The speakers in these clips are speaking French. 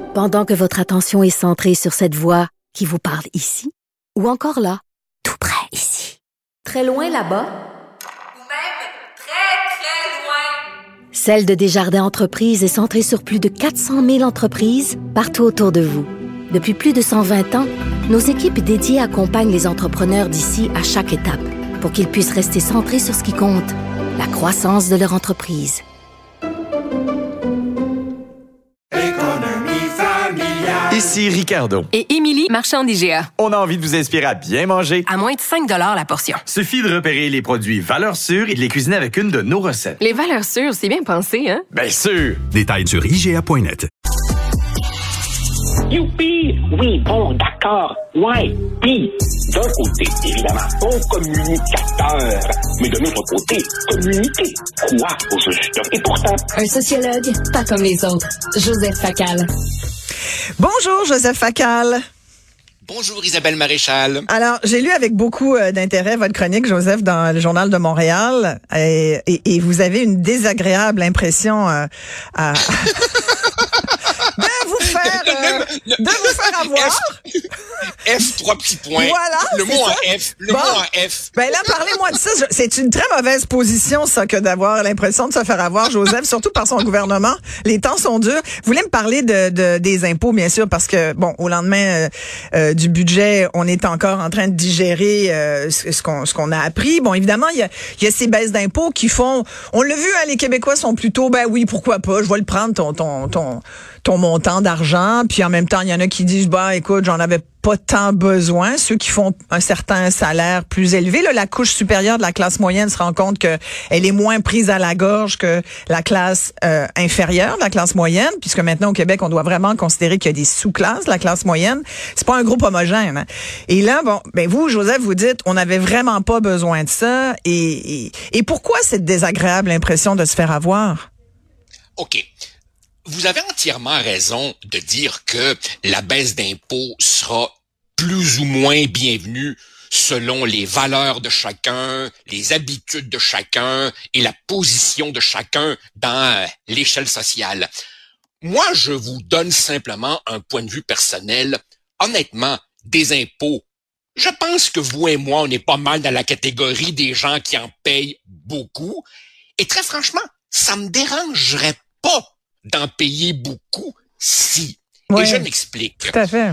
Pendant que votre attention est centrée sur cette voix qui vous parle ici, ou encore là, tout près ici, très loin là-bas, ou même très, très loin. Celle de Desjardins Entreprises est centrée sur plus de 400 000 entreprises partout autour de vous. Depuis plus de 120 ans, nos équipes dédiées accompagnent les entrepreneurs d'ici à chaque étape pour qu'ils puissent rester centrés sur ce qui compte, la croissance de leur entreprise. Ici Ricardo. Et Émilie, marchand d'IGA. On a envie de vous inspirer à bien manger. À moins de 5 $ la portion. Suffit de repérer les produits valeurs sûres et de les cuisiner avec une de nos recettes. Les valeurs sûres, c'est bien pensé, hein? Bien sûr! Détails sur IGA.net. Youpi! Oui, bon, d'accord. Ouais. Puis, d'un côté, évidemment, bon communicateur. Mais de l'autre côté, communiquer. Quoi, au juste? Et pourtant... Un sociologue, pas comme les autres. Joseph Facal. Bonjour, Joseph Facal. Bonjour Isabelle Maréchal. Alors, j'ai lu avec beaucoup d'intérêt votre chronique, Joseph, dans le Journal de Montréal, et vous avez une désagréable impression à de vous faire avoir. F, 3 petits points. Voilà. Le mot en F. Le mot en F. Ben là, parlez-moi de ça. C'est une très mauvaise position, ça, que d'avoir l'impression de se faire avoir, Joseph, surtout par son gouvernement. Les temps sont durs. Vous voulez me parler des impôts, bien sûr, parce que, bon, au lendemain du budget, on est encore en train de digérer ce qu'on a appris. Bon, évidemment, il y a ces baisses d'impôts qui font... On l'a vu, hein, les Québécois sont plutôt, ben oui, pourquoi pas, je vais le prendre, ton montant d'argent, puis en même temps, il y en a qui disent, bah, écoute, j'en avais pas tant besoin. Ceux qui font un certain salaire plus élevé, là, la couche supérieure de la classe moyenne se rend compte que elle est moins prise à la gorge que la classe inférieure de la classe moyenne, puisque maintenant au Québec, on doit vraiment considérer qu'il y a des sous-classes de la classe moyenne. C'est pas un groupe homogène. Hein. Et là, bon, ben vous, Joseph, vous dites, on n'avait vraiment pas besoin de ça. Et pourquoi cette désagréable impression de se faire avoir? OK. Vous avez entièrement raison de dire que la baisse d'impôts sera plus ou moins bienvenue selon les valeurs de chacun, les habitudes de chacun et la position de chacun dans l'échelle sociale. Moi, je vous donne simplement un point de vue personnel. Honnêtement, des impôts, je pense que vous et moi, on est pas mal dans la catégorie des gens qui en payent beaucoup. Et très franchement, ça me dérangerait pas d'en payer beaucoup si. Ouais, et je m'explique. Tout à fait.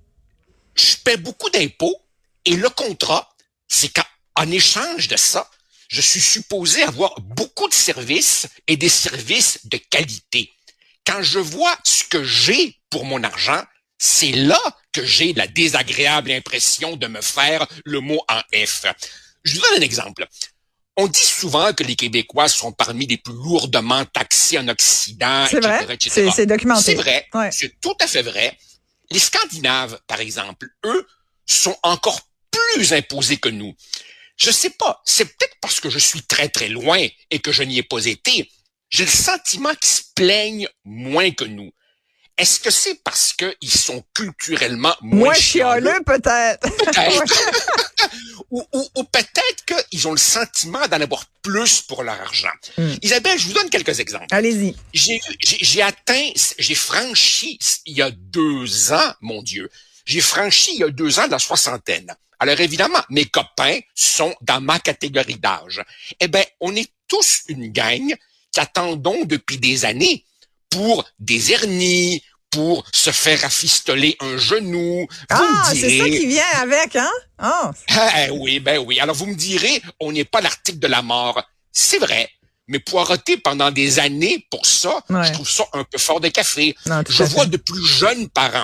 Je paie beaucoup d'impôts et le contrat, c'est qu'en échange de ça, je suis supposé avoir beaucoup de services et des services de qualité. Quand je vois ce que j'ai pour mon argent, c'est là que j'ai la désagréable impression de me faire le mot en F. Je vous donne un exemple. On dit souvent que les Québécois sont parmi les plus lourdement taxés en Occident, c'est etc., vrai. etc. C'est documenté. C'est vrai. Ouais. C'est tout à fait vrai. Les Scandinaves, par exemple, eux, sont encore plus imposés que nous. Je sais pas. C'est peut-être parce que je suis très, très loin et que je n'y ai pas été. J'ai le sentiment qu'ils se plaignent moins que nous. Est-ce que c'est parce qu'ils sont culturellement moins chialeux, peut-être? Peut-être. ou peut-être qu'ils ont le sentiment d'en avoir plus pour leur argent. Isabelle, je vous donne quelques exemples. Allez-y. J'ai franchi il y a 2 ans, mon Dieu, j'ai franchi il y a 2 ans la soixantaine. Alors évidemment, mes copains sont dans ma catégorie d'âge. Eh ben, on est tous une gang qui attendons depuis des années pour des hernies, pour se faire rafistoler un genou. Ah, c'est ça qui vient avec, hein? Oh. Oui. Alors vous me direz, on n'est pas l'article de la mort. C'est vrai. Mais poireauter pendant des années pour ça, ouais. Je trouve ça un peu fort de café. Non, je vois de plus jeunes parents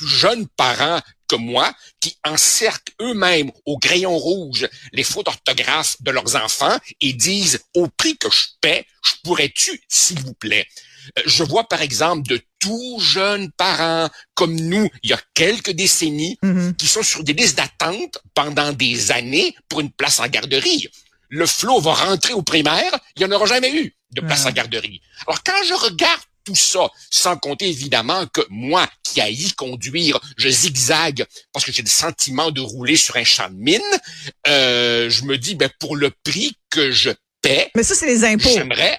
que moi, qui encerclent eux-mêmes au crayon rouge les fautes d'orthographe de leurs enfants et disent, au prix que je paie, je pourrais-tu, s'il vous plaît? Je vois par exemple de tout jeunes parents comme nous, il y a quelques décennies, qui sont sur des listes d'attente pendant des années pour une place en garderie. Le flot va rentrer au primaire, il n'y en aura jamais eu de place en garderie. Alors quand je regarde tout ça, sans compter évidemment que moi, qui haïs conduire, je zigzague parce que j'ai le sentiment de rouler sur un champ de mine, je me dis, pour le prix que je paie, mais ça, c'est les impôts. J'aimerais. Ouais.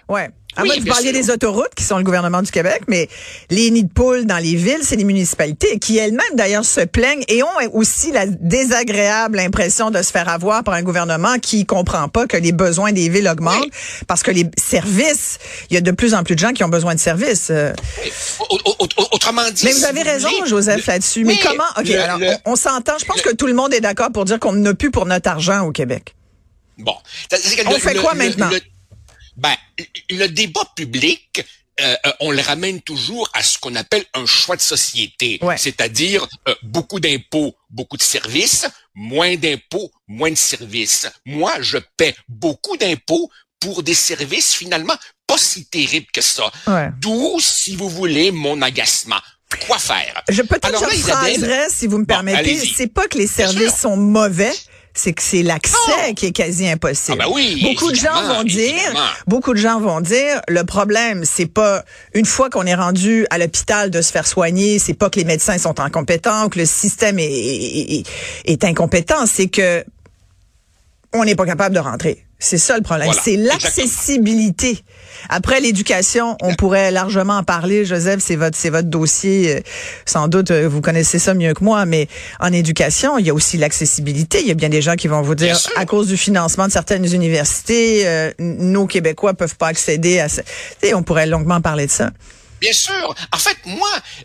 Vous parliez des autoroutes qui sont le gouvernement du Québec, mais les nids de poules dans les villes, c'est les municipalités qui elles-mêmes d'ailleurs se plaignent et ont aussi la désagréable impression de se faire avoir par un gouvernement qui comprend pas que les besoins des villes augmentent parce que les services, il y a de plus en plus de gens qui ont besoin de services. Autrement dit, mais vous avez raison, Joseph, là-dessus. Mais comment? On s'entend. Je pense que tout le monde est d'accord pour dire qu'on n'a plus pour notre argent au Québec. Bon. On fait quoi maintenant? Le débat public, on le ramène toujours à ce qu'on appelle un choix de société. C'est-à-dire beaucoup d'impôts, beaucoup de services, moins d'impôts, moins de services. Moi, je paie beaucoup d'impôts pour des services finalement pas si terribles que ça. D'où, si vous voulez, mon agacement. Quoi faire? Je phraserais, si vous me permettez, c'est pas que les services sont mauvais. C'est que c'est l'accès qui est quasi impossible. Beaucoup de gens vont dire, le problème, c'est pas une fois qu'on est rendu à l'hôpital de se faire soigner, c'est pas que les médecins sont incompétents ou que le système est incompétent, c'est que on n'est pas capable de rentrer. C'est ça le problème. C'est l'accessibilité. Après l'éducation, on pourrait largement en parler. Joseph, c'est votre dossier. Sans doute, vous connaissez ça mieux que moi, mais en éducation, il y a aussi l'accessibilité. Il y a bien des gens qui vont vous dire, à cause du financement de certaines universités, nos Québécois peuvent pas accéder à ça. On pourrait longuement parler de ça. Bien sûr. En fait, moi,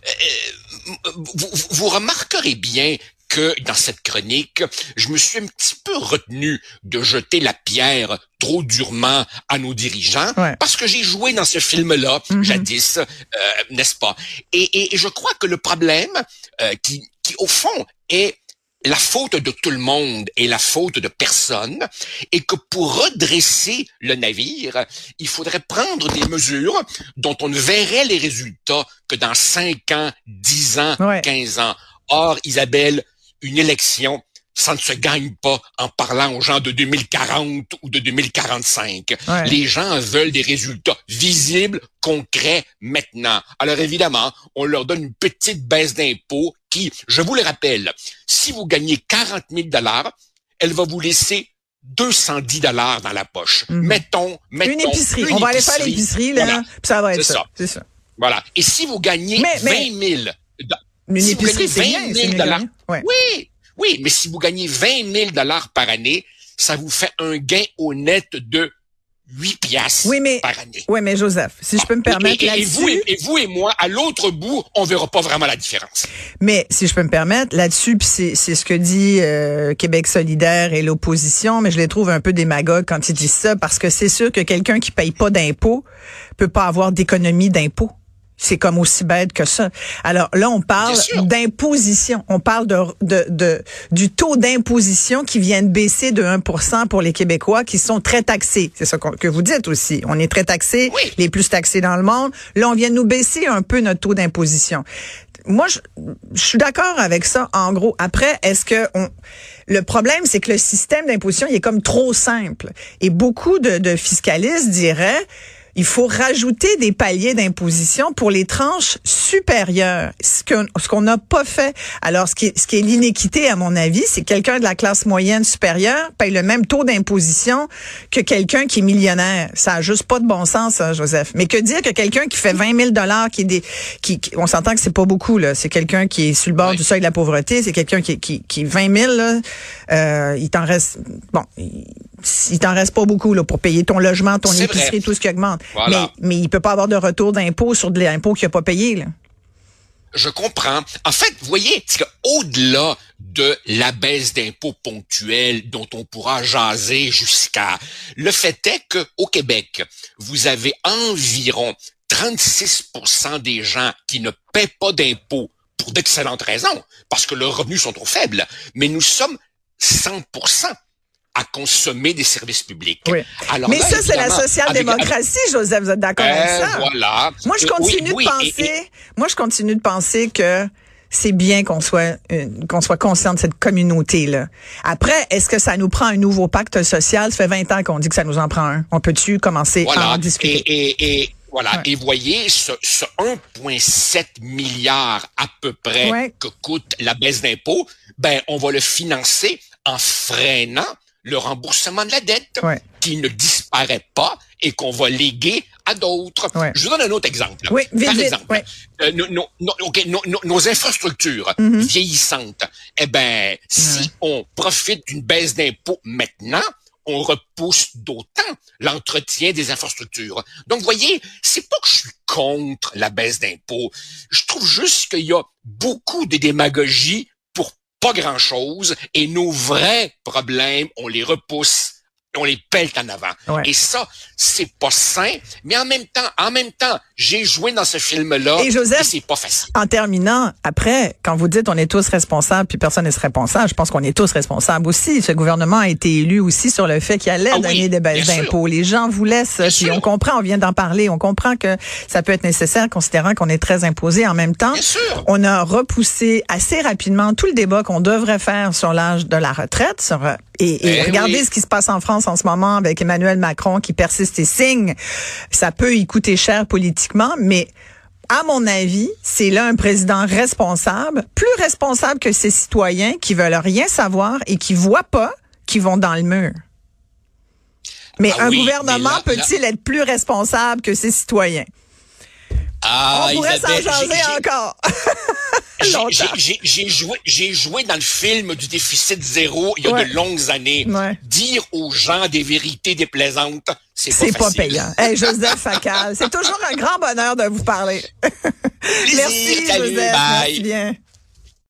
vous remarquerez bien que dans cette chronique, je me suis un petit peu retenu de jeter la pierre trop durement à nos dirigeants, parce que j'ai joué dans ce film-là, jadis, n'est-ce pas? Et je crois que le problème, qui au fond est la faute de tout le monde et la faute de personne, et que pour redresser le navire, il faudrait prendre des mesures dont on ne verrait les résultats que dans 5 ans, 10 ans, 15 ans. Or, Isabelle, une élection, ça ne se gagne pas en parlant aux gens de 2040 ou de 2045. Les gens veulent des résultats visibles, concrets, maintenant. Alors évidemment, on leur donne une petite baisse d'impôts qui, je vous le rappelle, si vous gagnez 40 000 $, elle va vous laisser 210 $ dans la poche. Mettons une épicerie. On va aller faire l'épicerie, là, puis ça va être ça. C'est ça. Voilà. Et si vous gagnez 20 000 une épicerie, c'est bien. Oui, mais si vous gagnez 20 000 $ par année, ça vous fait un gain au net de 8 piastres par année. Oui, mais Joseph, si je peux me permettre là-dessus... Et vous et moi, à l'autre bout, on verra pas vraiment la différence. Mais si je peux me permettre, là-dessus, puis c'est ce que dit Québec solidaire et l'opposition, mais je les trouve un peu démagogues quand ils disent ça, parce que c'est sûr que quelqu'un qui paye pas d'impôts peut pas avoir d'économie d'impôts. C'est comme aussi bête que ça. Alors là, on parle d'imposition. On parle du taux d'imposition qui vient de baisser de 1% pour les Québécois qui sont très taxés. C'est ça que vous dites aussi. On est très taxés, les plus taxés dans le monde. Là, on vient de nous baisser un peu notre taux d'imposition. Moi, je suis d'accord avec ça, en gros. Après, le problème, c'est que le système d'imposition, il est comme trop simple. Et beaucoup de fiscalistes diraient, il faut rajouter des paliers d'imposition pour les tranches supérieures, ce qu'on n'a pas fait. Alors, ce qui est l'inéquité, à mon avis, c'est que quelqu'un de la classe moyenne supérieure paye le même taux d'imposition que quelqu'un qui est millionnaire. Ça a juste pas de bon sens, hein, Joseph. Mais que dire que quelqu'un qui fait 20 000 $, on s'entend que c'est pas beaucoup, là. C'est quelqu'un qui est sur le bord du seuil de la pauvreté. C'est quelqu'un qui 20 000, là, il t'en reste, il t'en reste pas beaucoup, là, pour payer ton logement, ton épicerie, tout ce qui augmente. Voilà. Mais il peut pas avoir de retour d'impôt sur de l'impôt qu'il a pas payé, là. Je comprends. En fait, vous voyez, au-delà de la baisse d'impôts ponctuelle dont on pourra jaser jusqu'à, le fait est que au Québec, vous avez environ 36% des gens qui ne paient pas d'impôts pour d'excellentes raisons, parce que leurs revenus sont trop faibles. Mais nous sommes 100% à consommer des services publics. Alors mais là, ça, c'est la social-démocratie, Joseph, vous êtes d'accord avec ça? Voilà. Moi, je continue de penser que c'est bien qu'on soit conscient de cette communauté-là. Après, est-ce que ça nous prend un nouveau pacte social? Ça fait 20 ans qu'on dit que ça nous en prend un. On peut-tu commencer à en discuter? Et voyez, ce 1,7 milliard à peu près que coûte la baisse d'impôts, on va le financer en freinant le remboursement de la dette qui ne disparaît pas et qu'on va léguer à d'autres. Ouais. Je vous donne un autre exemple. Oui, vite, Par vite, exemple, ouais. nos infrastructures vieillissantes, si on profite d'une baisse d'impôts maintenant, on repousse d'autant l'entretien des infrastructures. Donc, vous voyez, c'est pas que je suis contre la baisse d'impôts. Je trouve juste qu'il y a beaucoup de démagogie pour pas grand-chose et nos vrais problèmes, on les repousse. On les pèle en avant. Ouais. Et ça, c'est pas sain. Mais en même temps, j'ai joué dans ce film-là. Et Joseph, et c'est pas facile. En terminant, après, quand vous dites on est tous responsables, puis personne n'est responsable, je pense qu'on est tous responsables aussi. Ce gouvernement a été élu aussi sur le fait qu'il allait donner des baisses d'impôts. Les gens voulaient ça. Puis on comprend, on vient d'en parler, on comprend que ça peut être nécessaire considérant qu'on est très imposé. En même temps, on a repoussé assez rapidement tout le débat qu'on devrait faire sur l'âge de la retraite, et regardez ce qui se passe en France en ce moment avec Emmanuel Macron qui persiste et signe. Ça peut y coûter cher politiquement, mais à mon avis, c'est là un président responsable, plus responsable que ses citoyens qui veulent rien savoir et qui voient pas qu'ils vont dans le mur. Mais un gouvernement peut-il être plus responsable que ses citoyens? On pourrait s'en jaser encore. J'ai joué dans le film du déficit zéro il y a de longues années. Dire aux gens des vérités déplaisantes, c'est pas payant. Hey, Joseph Facal, c'est toujours un grand bonheur de vous parler. Merci, salut, Joseph. bye. Merci bien.